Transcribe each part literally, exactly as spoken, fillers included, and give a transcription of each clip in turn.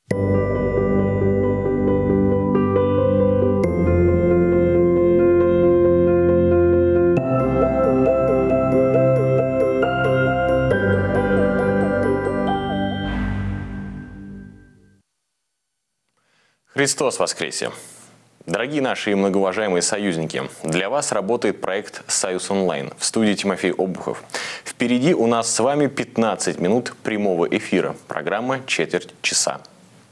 Христос воскресе! Дорогие наши и многоуважаемые союзники, для вас работает проект «Союз онлайн». В студии Тимофей Обухов. Впереди у нас с вами пятнадцать минут прямого эфира. Программа «Четверть часа».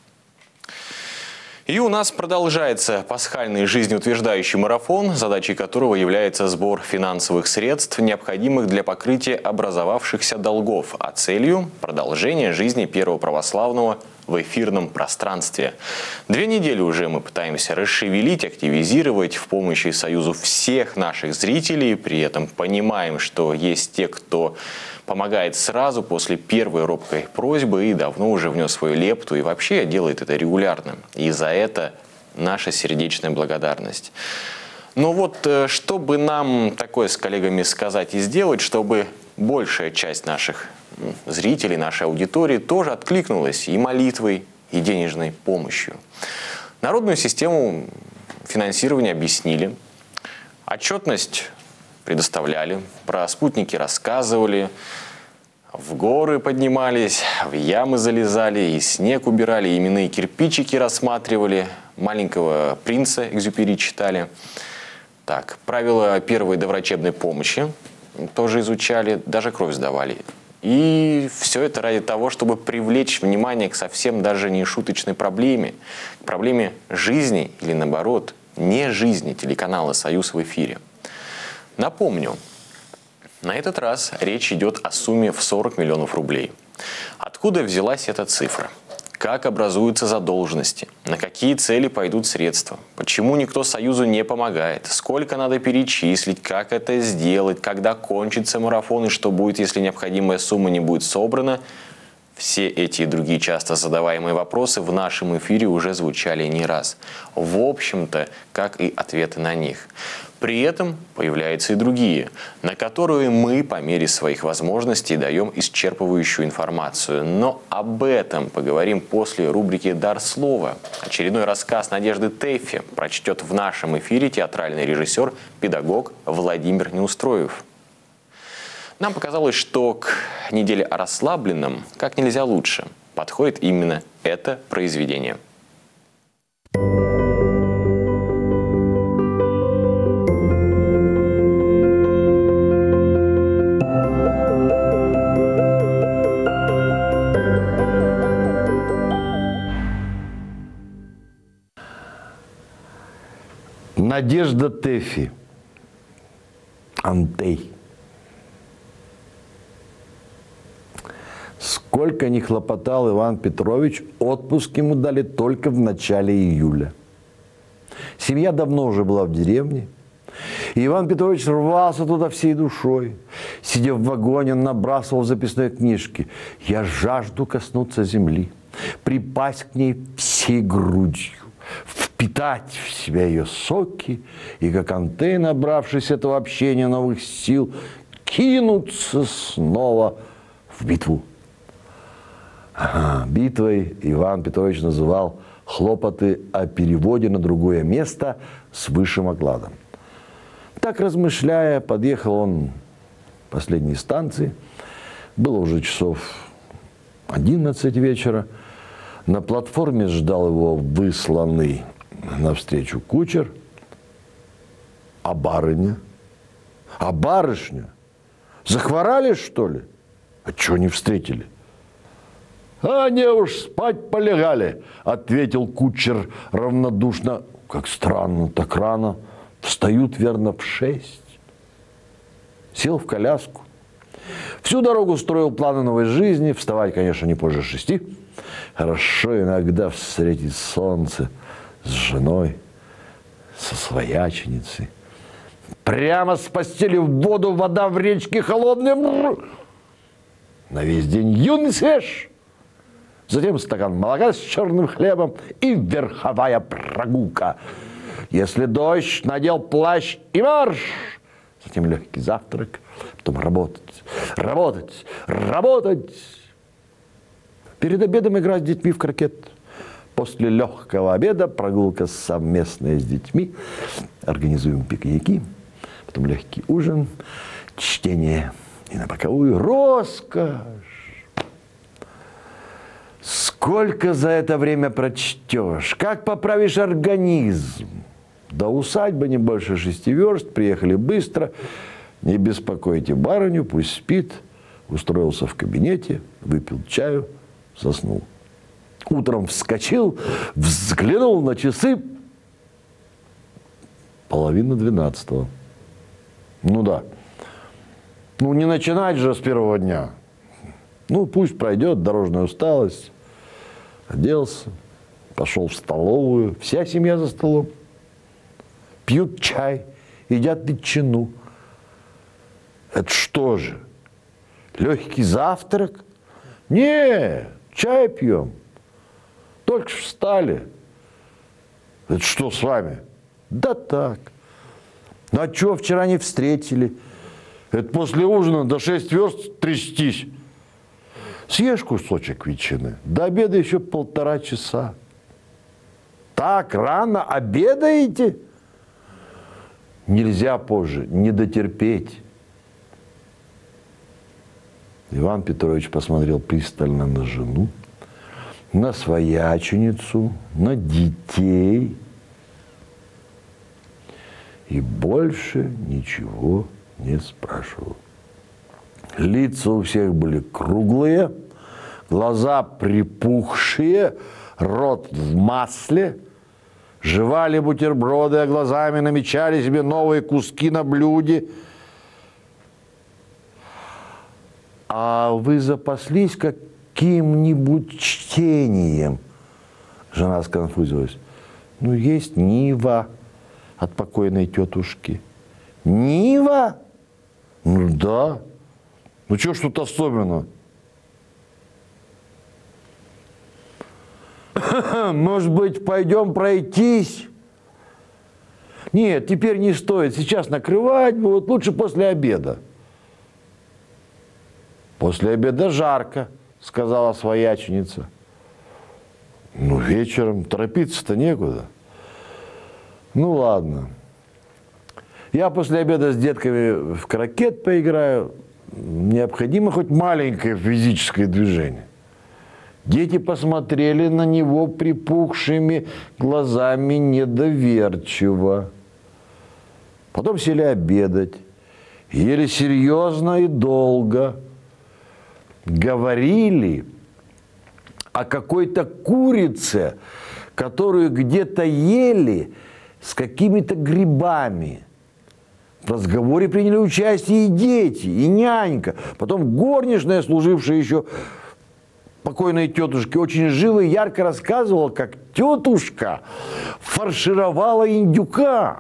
И у нас продолжается пасхальный жизнеутверждающий марафон, задачей которого является сбор финансовых средств, необходимых для покрытия образовавшихся долгов, а целью – продолжение жизни первого православного в эфирном пространстве. Две недели уже мы пытаемся расшевелить, активизировать в помощи Союзу всех наших зрителей, при этом понимаем, что есть те, кто помогает сразу после первой робкой просьбы и давно уже внес свою лепту и вообще делает это регулярно. И за это наша сердечная благодарность. Но вот чтобы нам такое с коллегами сказать и сделать, чтобы большая часть наших зрителей, нашей аудитории тоже откликнулась и молитвой, и денежной помощью. Народную систему финансирования объяснили, отчетность предоставляли, про спутники рассказывали, в горы поднимались, в ямы залезали, и снег убирали, и именные кирпичики рассматривали, маленького принца Экзюпери читали. Так, правила первой доврачебной помощи тоже изучали, даже кровь сдавали. И все это ради того, чтобы привлечь внимание к совсем даже не шуточной проблеме, к проблеме жизни или наоборот, не жизни телеканала «Союз» в эфире. Напомню, на этот раз речь идет о сумме в сорок миллионов рублей. Откуда взялась эта цифра? Как образуются задолженности? На какие цели пойдут средства? Почему никто Союзу не помогает? Сколько надо перечислить? Как это сделать? Когда кончится марафон? И что будет, если необходимая сумма не будет собрана? Все эти и другие часто задаваемые вопросы в нашем эфире уже звучали не раз. В общем-то, как и ответы на них. При этом появляются и другие, на которые мы по мере своих возможностей даем исчерпывающую информацию. Но об этом поговорим после рубрики «Дар слова». Очередной рассказ Надежды Тэффи прочтет в нашем эфире театральный режиссер, педагог Владимир Неустроев. Нам показалось, что к неделе о расслабленном как нельзя лучше подходит именно это произведение. Надежда Тэффи. Антей. Сколько ни хлопотал Иван Петрович, отпуск ему дали только в начале июля. Семья давно уже была в деревне, и Иван Петрович рвался туда всей душой. Сидя в вагоне, он набрасывал в записной книжке: «Я жажду коснуться земли, припасть к ней всей грудью, впитать в себя ее соки и, как Антей, набравшись этого общения новых сил, кинуться снова в битву». Ага, битвой Иван Петрович называл хлопоты о переводе на другое место с высшим окладом. Так размышляя, подъехал он к последней станции. Было уже часов одиннадцать вечера. На платформе ждал его высланный навстречу кучер. А барыня? А барышня? Захворали, что ли? А чего не встретили? «Они уж спать полегали», — ответил кучер равнодушно. «Как странно, так рано. Встают, верно, в шесть». Сел в коляску. Всю дорогу строил планы новой жизни. Вставать, конечно, не позже шести. Хорошо иногда встретить солнце с женой, со свояченицей. Прямо с постели в воду, вода в речке холодная. На весь день юный свеж. Затем стакан молока с черным хлебом и верховая прогулка. Если дождь, надел плащ и марш. Затем легкий завтрак, потом работать, работать, работать. Перед обедом играть с детьми в крокет. После легкого обеда прогулка совместная с детьми. Организуем пикники, потом легкий ужин, чтение и на боковую роскошь. Сколько за это время прочтешь? Как поправишь организм? До усадьбы не больше шести верст, приехали быстро. Не беспокойте барыню, пусть спит. Устроился в кабинете, выпил чаю, заснул. Утром вскочил, взглянул на часы. Половина двенадцатого. Ну да. Ну не начинать же с первого дня. Ну пусть пройдет дорожная усталость. Оделся, пошел в столовую. Вся семья за столом. Пьют чай, едят ветчину. Это что же? Легкий завтрак? Не, чай пьем. Только что встали. Это что с вами? Да так. Ну а что вчера не встретили? Это после ужина до шесть верст трястись. Съешь кусочек ветчины, до обеда еще полтора часа. Так рано обедаете? Нельзя позже, не дотерпеть. Иван Петрович посмотрел пристально на жену, на свояченицу, на детей. И больше ничего не спрашивал. Лица у всех были круглые, глаза припухшие, рот в масле. Жевали бутерброды, а глазами намечали себе новые куски на блюде. А вы запаслись каким-нибудь чтением? Жена сконфузилась. Ну, есть Нива от покойной тетушки. Нива? Ну, да. Ну, что ж тут особенно? Может быть, пойдем пройтись? Нет, теперь не стоит. Сейчас накрывать будут. Лучше после обеда. После обеда жарко, сказала свояченица. Ну, вечером. Торопиться-то некуда. Ну, ладно. Я после обеда с детками в крокет поиграю. Необходимо хоть маленькое физическое движение. Дети посмотрели на него припухшими глазами недоверчиво. Потом сели обедать. Ели серьезно и долго. Говорили о какой-то курице, которую где-то ели с какими-то грибами. В разговоре приняли участие и дети, и нянька. Потом горничная, служившая еще покойной тетушке, очень живо и ярко рассказывала, как тетушка фаршировала индюка.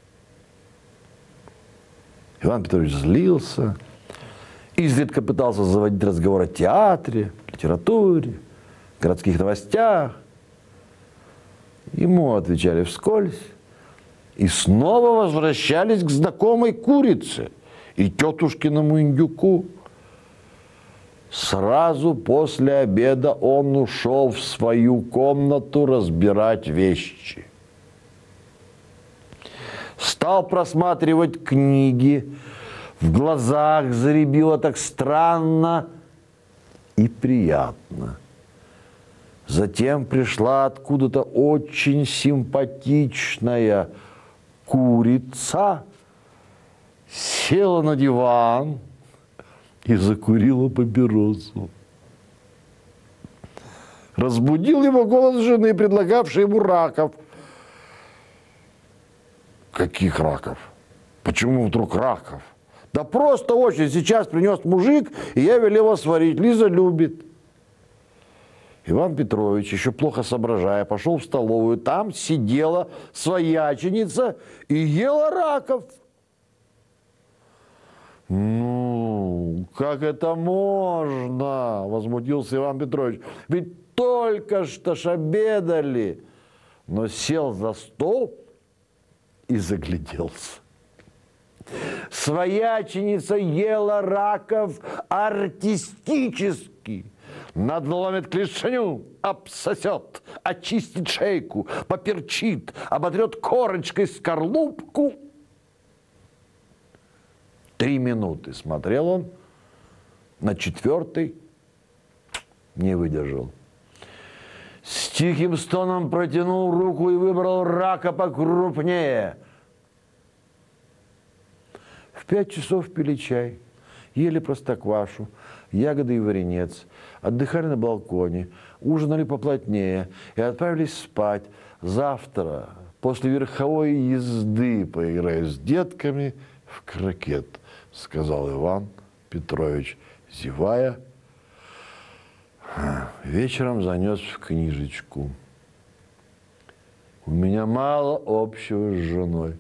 Иван Петрович злился, изредка пытался заводить разговор о театре, литературе, городских новостях. Ему отвечали вскользь и снова возвращались к знакомой курице и тетушкиному индюку. Сразу после обеда он ушел в свою комнату разбирать вещи. Стал просматривать книги. В глазах заребило так странно и приятно. Затем пришла откуда-то очень симпатичная курица, села на диван и закурила папиросу. Разбудил его голос жены, предлагавшей ему раков. Каких раков? Почему вдруг раков? Да просто очень. Сейчас принес мужик, и я велела сварить. Лиза любит. Иван Петрович, еще плохо соображая, пошел в столовую. Там сидела свояченица и ела раков. Ну, как это можно? Возмутился Иван Петрович. Ведь только что ж обедали. Но сел за стол и загляделся. Свояченица ела раков артистически, надломит клешню, обсосет, очистит шейку, поперчит, оботрет корочкой скорлупку. Три минуты смотрел он, на четвертый не выдержал. С тихим стоном протянул руку и выбрал рака покрупнее. В пять часов пили чай, ели простоквашу, ягоды и варенец, отдыхали на балконе, ужинали поплотнее и отправились спать. Завтра, после верховой езды, поиграю с детками в крокет, сказал Иван Петрович, зевая. Вечером занес в книжечку. У меня мало общего с женой.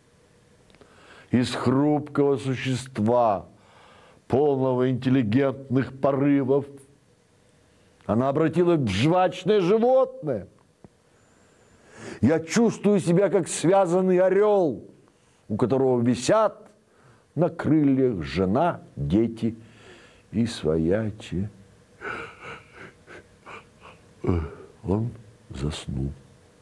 Из хрупкого существа, полного интеллигентных порывов, она обратилась в жвачное животное. Я чувствую себя как связанный орел, у которого висят на крыльях жена, дети и своячи. Он заснул.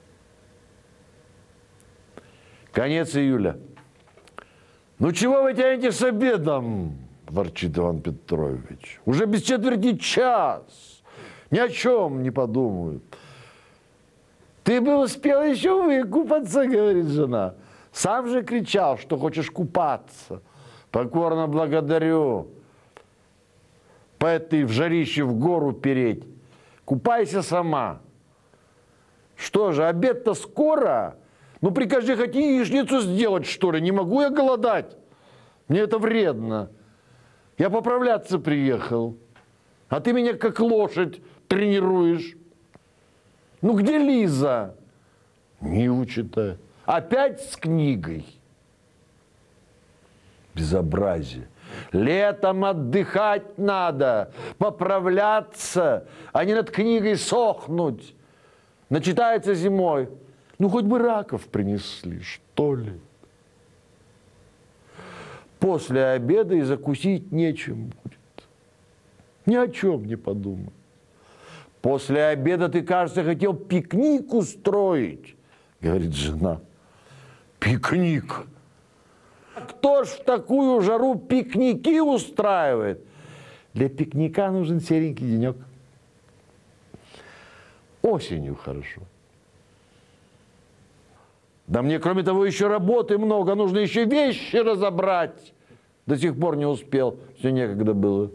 Конец июля. «Ну чего вы тянете с обедом?» – ворчит Иван Петрович. «Уже без четверти час. Ни о чем не подумают». «Ты бы успел еще выкупаться», – говорит жена. «Сам же кричал, что хочешь купаться». «Покорно благодарю. По этой в жарище в гору переть. Купайся сама». «Что же, обед-то скоро? Ну прикажи хоть яичницу сделать, что ли. Не могу я голодать. Мне это вредно. Я поправляться приехал. А ты меня как лошадь тренируешь. Ну где Лиза?» «Ниву читает». «Опять с книгой?» Безобразие. Летом отдыхать надо, поправляться, а не над книгой сохнуть. Начитается зимой. Ну, хоть бы раков принесли, что ли. После обеда и закусить нечем будет. Ни о чем не подумай. После обеда ты, кажется, хотел пикник устроить, говорит жена. Пикник? Кто ж в такую жару пикники устраивает? Для пикника нужен серенький денек. Осенью хорошо. Да мне, кроме того, еще работы много. Нужно еще вещи разобрать. До сих пор не успел. Все некогда было.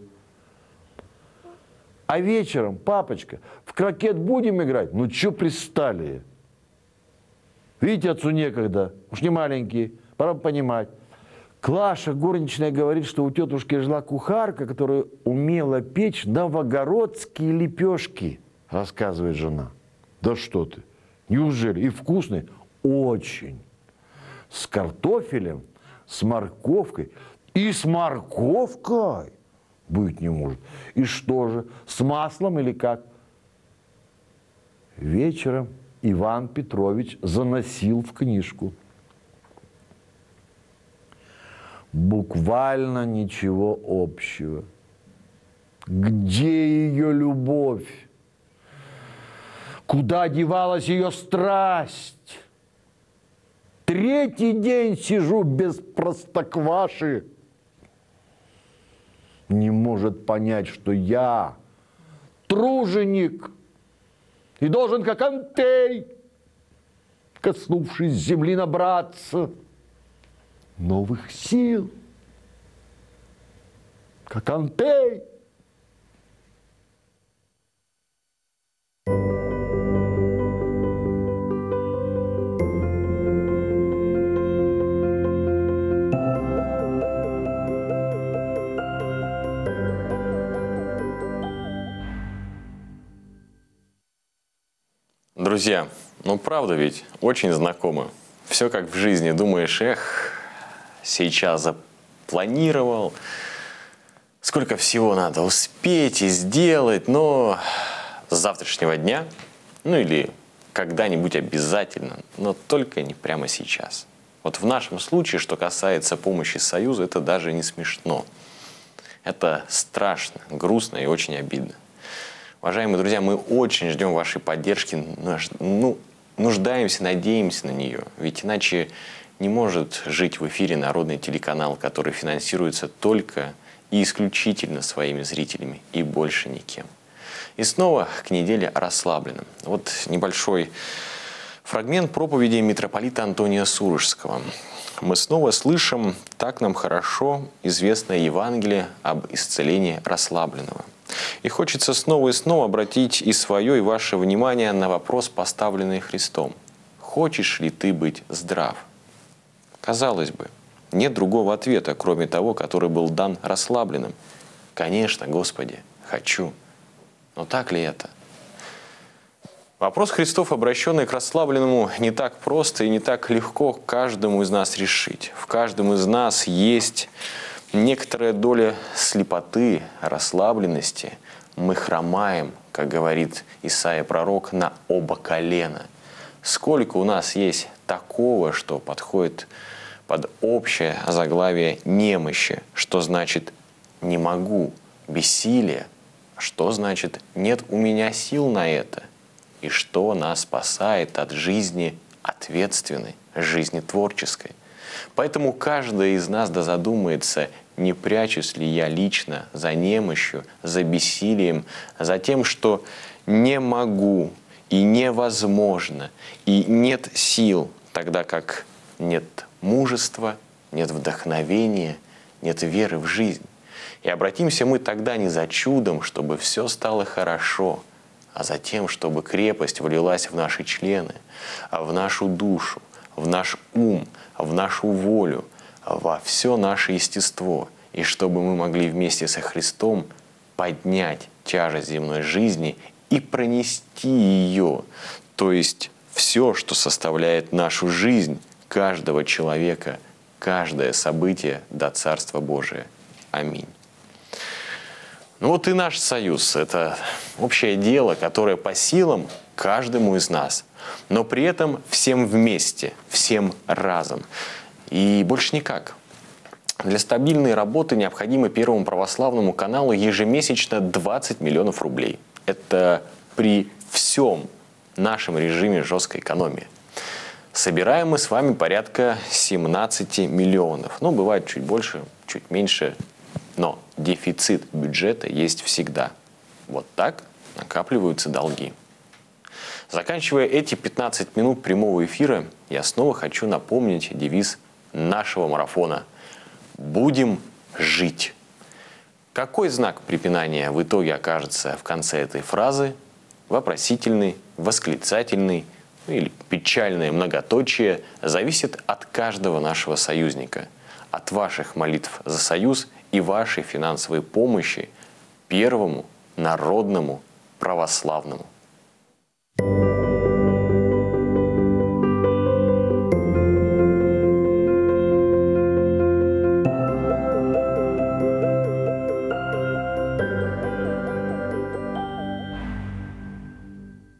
А вечером, папочка, в крокет будем играть? Ну, что пристали? Видите, отцу некогда. Уж не маленький. Пора понимать. Клаша, горничная, говорит, что у тетушки жила кухарка, которая умела печь новогородские лепешки, рассказывает жена. Да что ты, неужели? И вкусные? Очень. С картофелем, с морковкой. И с морковкой? Быть не может. И что же, с маслом или как? Вечером Иван Петрович заносил в книжку. Буквально ничего общего. Где ее любовь? Куда девалась ее страсть? Третий день сижу без простокваши. Не может понять, что я труженик и должен, как Антей, коснувшись земли, набраться новых сил, как Антей. Друзья, ну правда ведь, очень знакомо. Все как в жизни. Думаешь, эх, сейчас запланировал, сколько всего надо успеть и сделать, но с завтрашнего дня, ну или когда-нибудь обязательно, но только не прямо сейчас. Вот в нашем случае, что касается помощи Союзу, это даже не смешно. Это страшно, грустно и очень обидно. Уважаемые друзья, мы очень ждем вашей поддержки, ну, нуждаемся, надеемся на нее. Ведь иначе не может жить в эфире народный телеканал, который финансируется только и исключительно своими зрителями и больше никем. И снова к неделе о расслабленном. Вот небольшой фрагмент проповеди митрополита Антония Сурожского. Мы снова слышим так нам хорошо известное Евангелие об исцелении расслабленного. И хочется снова и снова обратить и свое, и ваше внимание на вопрос, поставленный Христом. Хочешь ли ты быть здрав? Казалось бы, нет другого ответа, кроме того, который был дан расслабленным. Конечно, Господи, хочу. Но так ли это? Вопрос Христов, обращенный к расслабленному, не так просто и не так легко каждому из нас решить. В каждом из нас есть некоторая доля слепоты, расслабленности. Мы хромаем, как говорит Исаия пророк, на оба колена. Сколько у нас есть такого, что подходит под общее заглавие немощи, что значит «не могу», бессилие, что значит «нет у меня сил на это», и что нас спасает от жизни ответственной, жизни творческой. Поэтому каждый из нас да задумается, не прячусь ли я лично за немощью, за бессилием, за тем, что не могу и невозможно, и нет сил, тогда как нет мужества, нет вдохновения, нет веры в жизнь. И обратимся мы тогда не за чудом, чтобы все стало хорошо, а за тем, чтобы крепость влилась в наши члены, в нашу душу, в наш ум, в нашу волю, во все наше естество, и чтобы мы могли вместе со Христом поднять тяжесть земной жизни и пронести ее, то есть все, что составляет нашу жизнь, каждого человека, каждое событие до Царства Божия. Аминь. Ну вот и наш союз – это общее дело, которое по силам каждому из нас, но при этом всем вместе, всем разом. И больше никак. Для стабильной работы необходимо Первому православному каналу ежемесячно двадцать миллионов рублей. Это при всем нашем режиме жесткой экономии. Собираем мы с вами порядка семнадцати миллионов. Ну, бывает чуть больше, чуть меньше. Но дефицит бюджета есть всегда. Вот так накапливаются долги. Заканчивая эти пятнадцать минут прямого эфира, я снова хочу напомнить девиз нашего марафона «Будем жить». Какой знак препинания в итоге окажется в конце этой фразы? Вопросительный, восклицательный или печальное многоточие зависит от каждого нашего союзника, от ваших молитв за союз и вашей финансовой помощи Первому народному православному